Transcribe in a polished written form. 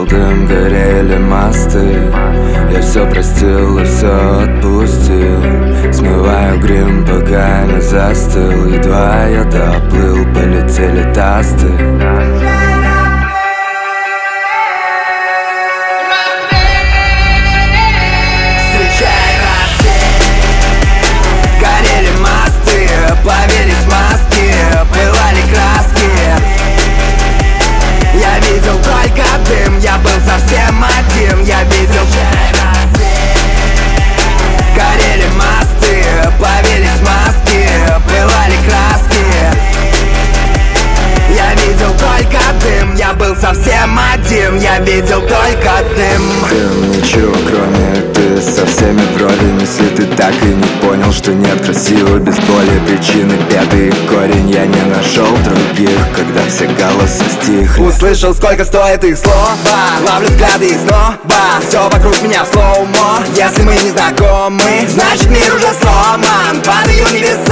дым, горели мосты. Я все простил и все отпустил. Смываю грим, пока не застыл. Едва я доплыл, полетели тосты. Плавились маски, пылали краски. Я видел только дым, я был совсем один. Я видел горели мосты, плавились маски, пылали краски. Я видел только дым, я был совсем один. Я видел только дым. Дым, ничего кроме ты, со всеми вровень. Если ты так и не понял, что нет красивой без боли причины, беды и корень. Я не нашел других, когда все голоса стихли. Услышал, сколько стоит их слова, ловлю взгляды и снова все вокруг меня в слоумо. Если мы не знакомы, значит мир уже сломан. Падаю небеса.